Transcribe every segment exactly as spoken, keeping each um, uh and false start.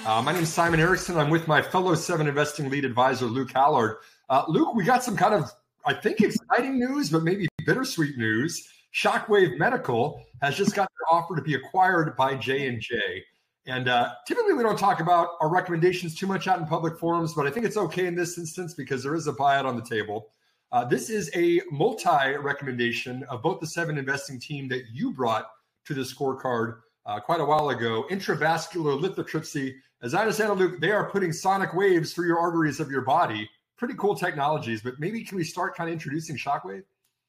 Uh, my name is Simon Erickson. I'm with my fellow Seven Investing lead advisor, Luke Hallard. Uh, Luke, we got some kind of, I think, exciting news, but maybe bittersweet news. Shockwave Medical has just got an offer to be acquired by J and J. And uh, typically we don't talk about our recommendations too much out in public forums, but I think it's okay in this instance because there is a buyout on the table. Uh, this is a multi-recommendation of both the Seven Investing team that you brought to the scorecard uh, quite a while ago. Intravascular lithotripsy. As I understand it, Luke, they are putting sonic waves through your arteries of your body. Pretty cool technologies, but maybe can we start kind of introducing Shockwave?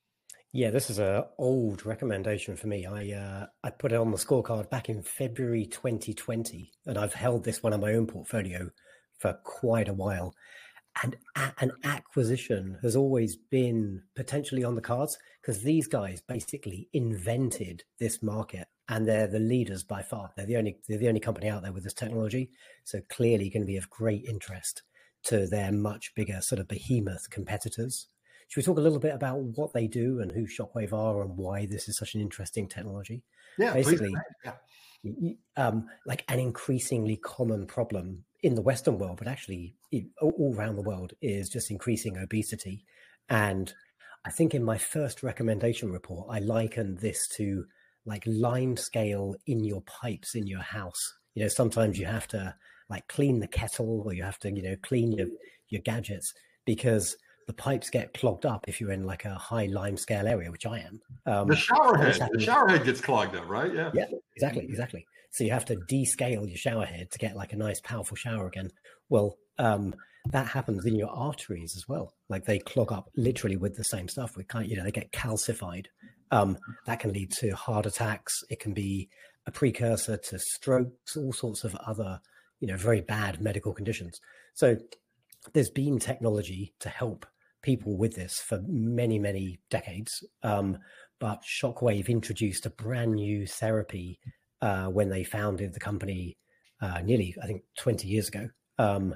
Yeah, this is an old recommendation for me. I uh, I put it on the scorecard back in February twenty twenty, and I've held this one in my own portfolio for quite a while. And a- an acquisition has always been potentially on the cards because these guys basically invented this market, and they're the leaders by far. They're the only they're the only company out there with this technology, so clearly going to be of great interest to their much bigger sort of behemoth competitors. Should we talk a little bit about what they do and who Shockwave are and why this is such an interesting technology? Yeah, basically, please. Yeah. Um, like an increasingly common problem in the Western world, but actually all around the world, is just increasing obesity. And I think in my first recommendation report, I likened this to like line scale in your pipes in your house. You know, sometimes you have to like clean the kettle, or you have to, you know, clean your, your gadgets because the pipes get clogged up if you're in like a high lime scale area, which I am. Um, the shower head, the shower head gets clogged up, right? Yeah. Yeah, exactly, exactly. So you have to descale your shower head to get like a nice powerful shower again. Well, um, that happens in your arteries as well. Like they clog up literally with the same stuff. We can't, you know, they get calcified. Um, that can lead to heart attacks. It can be a precursor to strokes, all sorts of other, you know, very bad medical conditions. So there's been technology to help people with this for many, many decades. Um, but Shockwave introduced a brand new therapy uh, when they founded the company uh, nearly, I think, twenty years ago. Um,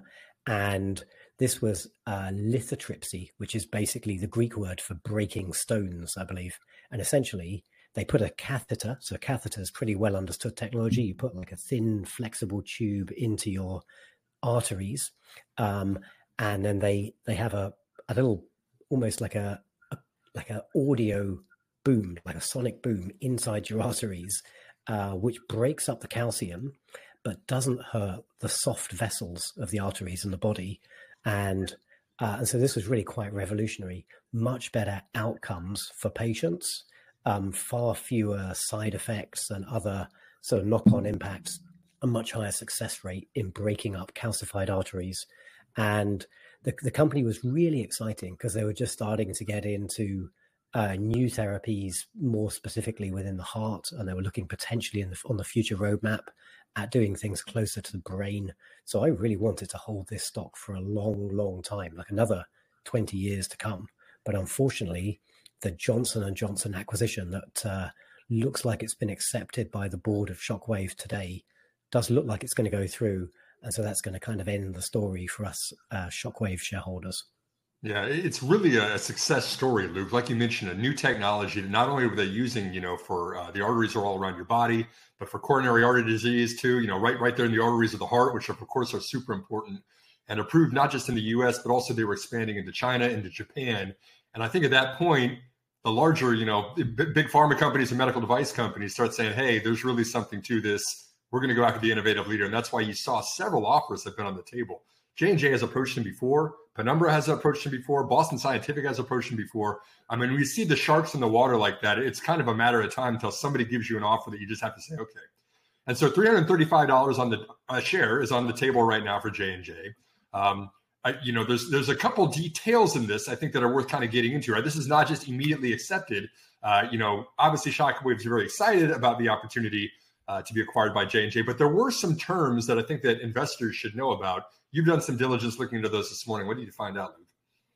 and this was uh, lithotripsy, which is basically the Greek word for breaking stones, I believe. And essentially, they put a catheter. So a catheter is pretty well understood technology. You put like a thin, flexible tube into your arteries, um, and then they they have a a little, almost like a, a like an audio boom, like a sonic boom inside your arteries, uh, which breaks up the calcium, but doesn't hurt the soft vessels of the arteries in the body. And uh, and so this was really quite revolutionary. Much better outcomes for patients, um, far fewer side effects and other sort of knock-on impacts, a much higher success rate in breaking up calcified arteries. And the, the company was really exciting because they were just starting to get into uh, new therapies, more specifically within the heart, and they were looking potentially in the, on the future roadmap at doing things closer to the brain. So I really wanted to hold this stock for a long, long time, like another twenty years to come. But unfortunately, the Johnson and Johnson acquisition that uh, looks like it's been accepted by the board of Shockwave today does look like it's going to go through. And so that's going to kind of end the story for us uh, Shockwave shareholders. Yeah, it's really a success story, Luke. Like you mentioned, a new technology that not only were they using, you know, for uh, the arteries are all around your body, but for coronary artery disease too, you know, right, right there in the arteries of the heart, which of course are super important and approved not just in the U S, but also they were expanding into China, into Japan. And I think at that point, the larger, you know, big pharma companies and medical device companies start saying, hey, there's really something to this. We're going to go after the innovative leader. And that's why you saw several offers have been on the table. J and J has approached him before. Penumbra has approached him before. Boston Scientific has approached him before. I mean, we see the sharks in the water like that. It's kind of a matter of time until somebody gives you an offer that you just have to say, okay. And so three hundred thirty-five dollars on the a share is on the table right now for J and J. Um, I, you know, there's there's a couple details in this I think that are worth kind of getting into. Right, this is not just immediately accepted. Uh, you know, obviously Shockwave is very excited about the opportunity Uh, to be acquired by J and J. But there were some terms that I think that investors should know about. You've done some diligence looking into those this morning. What did you find out, Luke?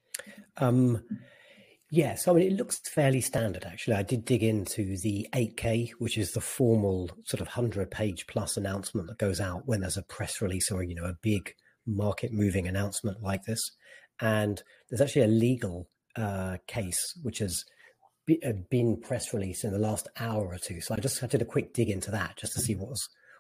Um, yeah, so I mean, it looks fairly standard, actually. I did dig into the eight K, which is the formal sort of one hundred page plus announcement that goes out when there's a press release or, you know, a big market moving announcement like this. And there's actually a legal uh, case, which has been press release in the last hour or two. So I just did a quick dig into that just to see what was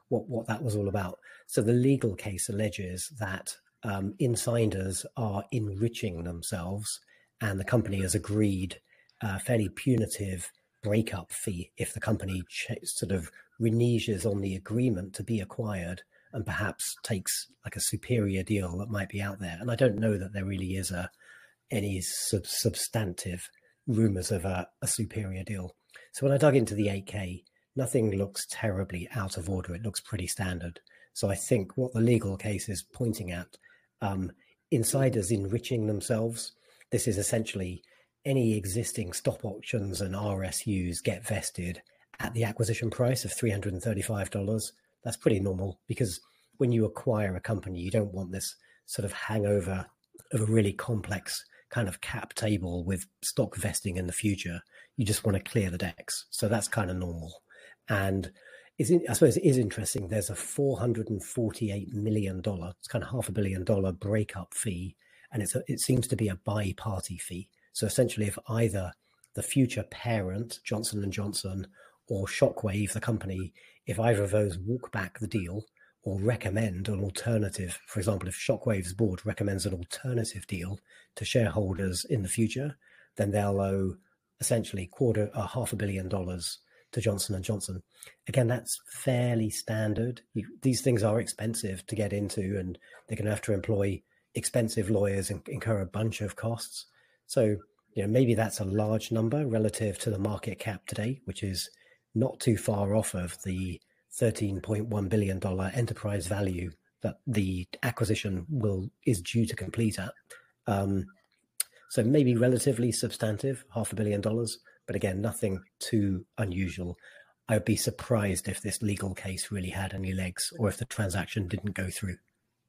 what, what that was all about. So the legal case alleges that um, insiders are enriching themselves, and the company has agreed a fairly punitive breakup fee if the company ch- sort of reneges on the agreement to be acquired and perhaps takes like a superior deal that might be out there. And I don't know that there really is a any sub- substantive rumors of a, a superior deal. So when I dug into the eight K, nothing looks terribly out of order. It looks pretty standard. So I think what the legal case is pointing at, um, insiders enriching themselves. This is essentially any existing stop options and R S Us get vested at the acquisition price of three hundred thirty-five dollars. That's pretty normal, because when you acquire a company, you don't want this sort of hangover of a really complex kind of cap table with stock vesting in the future. You just want to clear the decks. So that's kind of normal. And is I suppose it is interesting. There's a four hundred forty-eight million dollars, it's kind of half a billion dollar breakup fee. And it's a, it seems to be a bi-party fee. So essentially, if either the future parent, Johnson and Johnson, or Shockwave, the company, if either of those walk back the deal or recommend an alternative, for example, if Shockwave's board recommends an alternative deal to shareholders in the future, then they'll owe essentially quarter, a half a billion dollars to Johnson and Johnson. Again, that's fairly standard. You, these things are expensive to get into, and they're going to have to employ expensive lawyers and incur a bunch of costs. So, you know, maybe that's a large number relative to the market cap today, which is not too far off of the thirteen point one billion dollars enterprise value that the acquisition will is due to complete at. Um, so maybe relatively substantive, half a billion dollars, but again, nothing too unusual. I'd be surprised if this legal case really had any legs, or if the transaction didn't go through.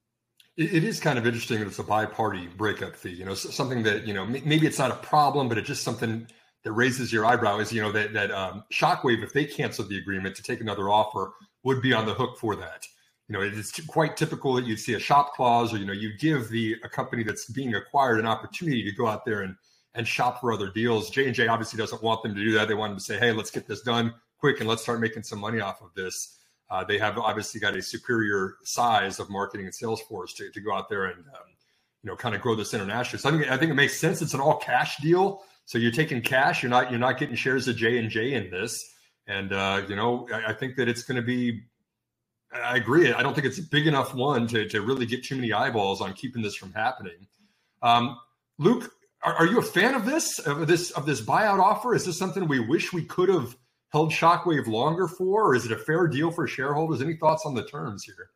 It is kind of interesting that it's a bi-party breakup fee, you know, something that, you know, maybe it's not a problem, but it's just something that raises your eyebrow is, you know, that, that um, Shockwave, if they canceled the agreement to take another offer, would be on the hook for that. You know, it's quite typical that you'd see a shop clause, or, you know, you give the a company that's being acquired an opportunity to go out there and, and shop for other deals. J and J obviously doesn't want them to do that. They want them to say, hey, let's get this done quick and let's start making some money off of this. Uh, they have obviously got a superior size of marketing and sales force to, to go out there and, um, you know, kind of grow this internationally. So I think, I think it makes sense. It's an all cash deal. So you're taking cash. You're not, you're not getting shares of J and J in this. And, uh, you know, I, I think that it's going to be, I agree. I don't think it's a big enough one to, to really get too many eyeballs on keeping this from happening. Um, Luke, are, are you a fan of this, of this, of this buyout offer? Is this something we wish we could have held Shockwave longer for, or is it a fair deal for shareholders? Any thoughts on the terms here?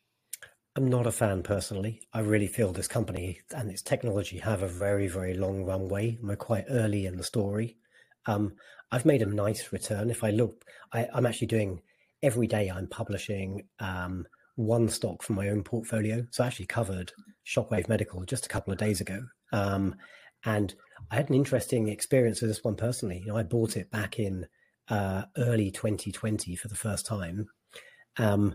I'm not a fan personally. I really feel this company and its technology have a very, very long runway. We're quite early in the story. Um, I've made a nice return. If I look, I, I'm actually doing, every day I'm publishing um, one stock from my own portfolio. So I actually covered Shockwave Medical just a couple of days ago. Um, and I had an interesting experience with this one personally. You know, I bought it back in uh, early twenty twenty for the first time. Um,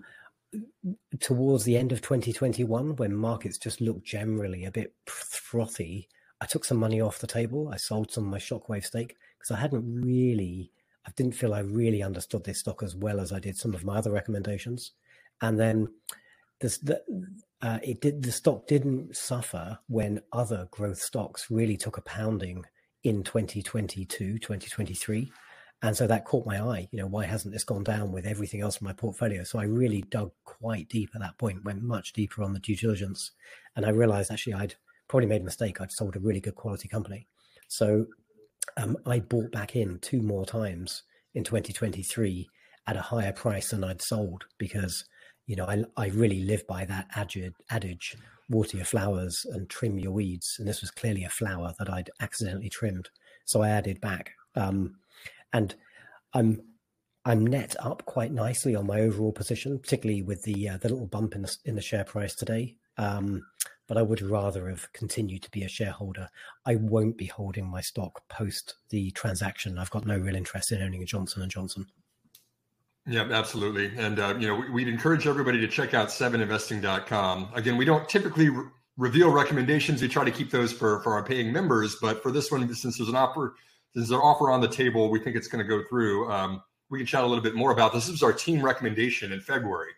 towards the end of twenty twenty-one, when markets just looked generally a bit frothy, I took some money off the table. I sold some of my Shockwave stake because I hadn't really, I didn't feel I really understood this stock as well as I did some of my other recommendations. And then this, the, uh, it did, the stock didn't suffer when other growth stocks really took a pounding in twenty twenty-two, twenty twenty-three. And so that caught my eye. You know, why hasn't this gone down with everything else in my portfolio? So I really dug quite deep at that point, went much deeper on the due diligence. And I realized actually I'd probably made a mistake. I'd sold a really good quality company. So um, I bought back in two more times in twenty twenty-three at a higher price than I'd sold, because, you know, I, I really live by that adage, adage, water your flowers and trim your weeds. And this was clearly a flower that I'd accidentally trimmed. So I added back. Um, And I'm I'm net up quite nicely on my overall position, particularly with the uh, the little bump in the in the share price today. Um, but I would rather have continued to be a shareholder. I won't be holding my stock post the transaction. I've got no real interest in owning a Johnson and Johnson. Yeah, absolutely. And uh, you know, we'd encourage everybody to check out seven investing dot com. Again, we don't typically re- reveal recommendations. We try to keep those for for our paying members, but for this one, since there's an offer. There's an offer on the table. We think it's going to go through. Um, we can chat a little bit more about this. This was our team recommendation in February.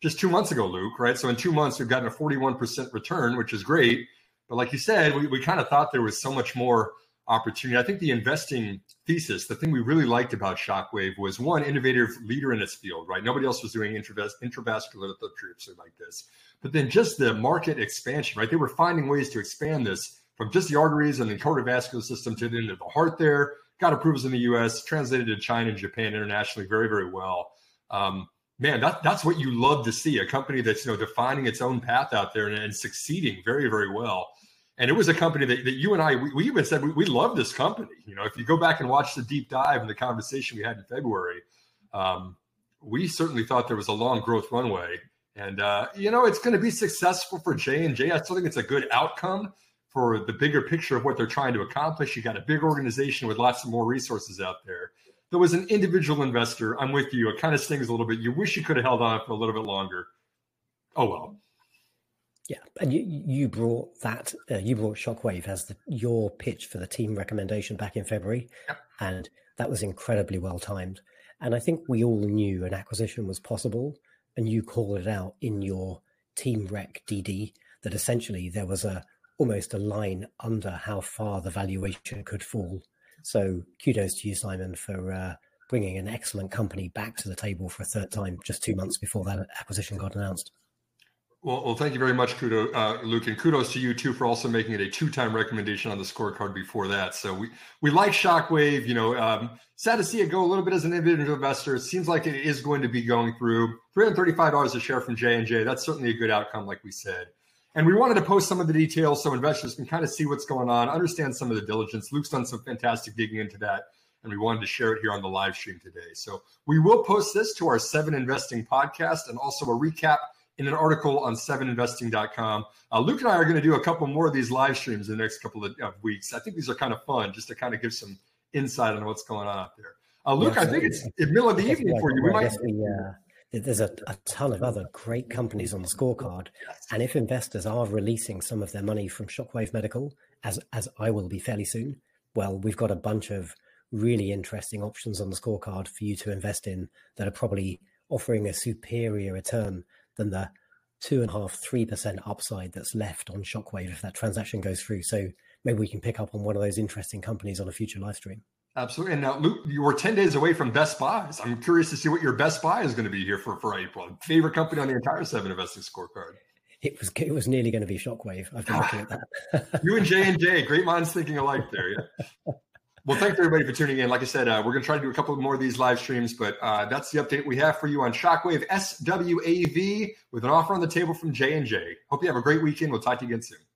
just two months ago, Luke, right? So in two months, we've gotten a forty-one percent return, which is great. But like you said, we, we kind of thought there was so much more opportunity. I think the investing thesis, the thing we really liked about Shockwave was, one, innovative leader in its field, right? Nobody else was doing intravas- intravascular lithotripsy like this. But then just the market expansion, right? They were finding ways to expand this from just the arteries and the cardiovascular system to the end of the heart there. Got approvals in the U S, translated to China and Japan internationally very, very well. Um, man, that, that's what you love to see, a company that's, you know, defining its own path out there and, and succeeding very, very well. And it was a company that, that you and I, we, we even said we, we love this company. You know, if you go back and watch the deep dive and the conversation we had in February, um, we certainly thought there was a long growth runway. And, uh, you know, it's going to be successful for J and J. I still think it's a good outcome for the bigger picture of what they're trying to accomplish. You got a big organization with lots of more resources out there. There was an individual investor. I'm with you. It kind of stings a little bit. You wish you could have held on for a little bit longer. Oh, well. Yeah, and you you brought that uh, you brought Shockwave as the, your pitch for the team recommendation back in February, yep. And that was incredibly well timed. And I think we all knew an acquisition was possible, and you called it out in your team rec D D that essentially there was a almost a line under how far the valuation could fall. So kudos to you, Simon, for uh, bringing an excellent company back to the table for a third time just two months before that acquisition got announced. Well, well, thank you very much, kudos, uh, Luke, and kudos to you too for also making it a two-time recommendation on the scorecard before that. So we we like Shockwave. You know, um, sad to see it go a little bit as an individual investor. It seems like it is going to be going through three hundred thirty-five dollars a share from J and J. That's certainly a good outcome, like we said. And we wanted to post some of the details so investors can kind of see what's going on, understand some of the diligence. Luke's done some fantastic digging into that, and we wanted to share it here on the live stream today. So we will post this to our Seven Investing podcast and also a recap in an article on seven investing dot com. Uh, Luke and I are going to do a couple more of these live streams in the next couple of uh, weeks. I think these are kind of fun just to kind of give some insight on what's going on out there. Uh, Luke, yeah, I think it's the middle of the evening for you. We might. We, uh, there's a, a ton of other great companies on the scorecard. And if investors are releasing some of their money from Shockwave Medical, as as I will be fairly soon, well, we've got a bunch of really interesting options on the scorecard for you to invest in that are probably offering a superior return than the two and a half, three percent upside that's left on Shockwave if that transaction goes through. So maybe we can pick up on one of those interesting companies on a future live stream. Absolutely. And now, Luke, you were ten days away from Best Buys. I'm curious to see what your Best Buy is going to be here for, for April. Favorite company on the entire Seven Investing scorecard. It was it was nearly going to be Shockwave. I've been looking at that. You and J and J, great minds thinking alike there. Yeah. Well, thanks everybody for tuning in. Like I said, uh, we're going to try to do a couple more of these live streams, but uh, that's the update we have for you on Shockwave S W A V with an offer on the table from J and J. Hope you have a great weekend. We'll talk to you again soon.